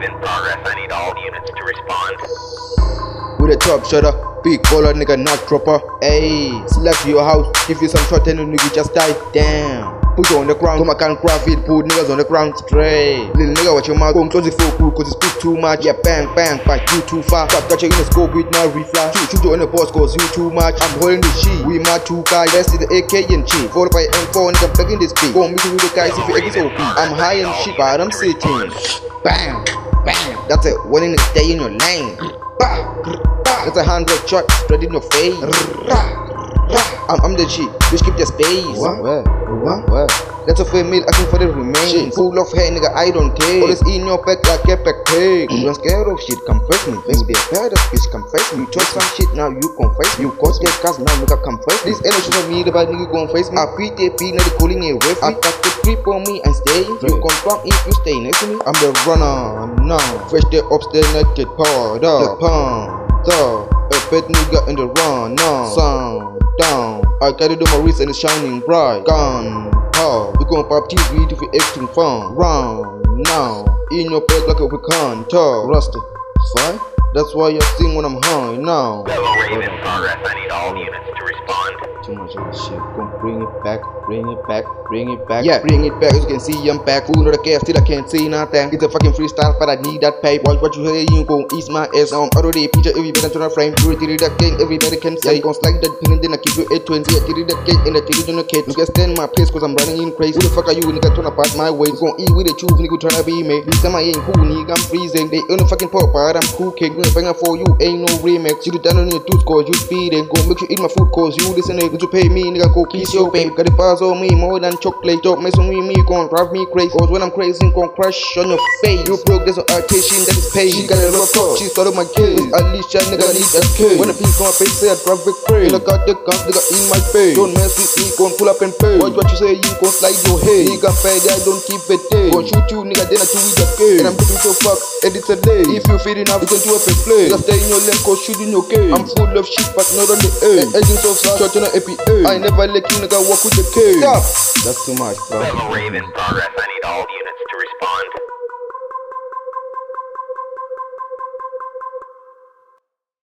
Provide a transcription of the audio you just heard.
in progress. I need all units to respond. With a top shutter, big baller nigga, not dropper. Ayy, slap to your house, give you some shot and a nigga just die down. Put you on the ground, come I can't craft it, put niggas on the ground straight. Little nigga, watch your mouth, go and close it for crew, cause it's speak too much. Yeah, bang, bang, but you too far. Stop touching in the scope with my reflash. Shoot you on the boss, cause you too much. I'm holding the sheet, we my two guys. Let's see the AK and shit. Followed by M4, nigga, plugging this beat. Go and meet with the guys if you X OP. I'm high and shit, but I'm sitting. Bang, bang, that's it, one in the stay in your lane. Bah, bah. That's a 100 shot straight in your face. I'm the G, bitch keep your space. What? That's a fair meal, asking for the remains. Full of hair, nigga, I don't care. Always in your back like a backpack. You don't scared of shit, confess me. Let's be a badass bitch, confess me. You talk some shit, now you confess me. You cause get cast, now nigga, confess me. This energy of me, the bad nigga gon' face me. I PTP, now they calling a referee. I got the grip on me and stay. You confirm if you stay next to me. I'm the runner, now. Fresh day upstairs, naked, powered up. The pump, a bad nigga in the run, now. Sound down. I got it on my wrist and it's shining bright. Gun, power. We gon' pop TV to be acting fun. Round now. In your bed like a pecan. Tall. Rusty. Fine. That's why you sing when I'm high now. Level rave in progress. I need all units to respond. Too much of this shit. Gon' bring it back. Bring it back. Bring it back. Yeah, bring it back. As you can see, I'm back. Full of the gas, still I can't see nothing. It's a fucking freestyle, but I need that pipe. Watch what you hear, you gon' ease my ass. Already picture everybody to the frame. Do it that game, everybody can say. Gon' slide that pin and then I keep you 820. I did that game and I did it on the kid. You can stand my place cause I'm running in crazy. Who the fuck are you, nigga? Turn apart my ways. Gon' eat with the truth, nigga, tryna be me. This time I ain't cool, nigga, I'm freezing. They own a fucking pop, but I'm cooking. Banger for you, ain't no remix. You do down on your tooth cause you speeding. Go make you eat my food cause you listening. To pay me, nigga, go kiss your babe. Got the bars on me more than chocolate. Don't mess with me, gon' drive me crazy. Cause when I'm crazy, gon' crash on your face. You broke, there's an artisan that is paid. She got a rock up, she started my case. Alicia, nigga, need that case. When the piece on my face, say I drive it crazy. I got the guns, nigga, in my face. Don't mess with me, gon' pull up and pay. Watch what you say, you gon' slide your head. Nigga, fed, I don't keep it day. Gon' shoot you, nigga, then I do with the case. And I'm getting so fuck, and it's a day. If you feel enough, you can do up and play. Just stay in your lane, cause shooting your case. I'm full of shit, but not on the air. Agents of shot on the APA. I never let you nigga walk with the case. Stop! That's too much, bro. Level rave in progress. I need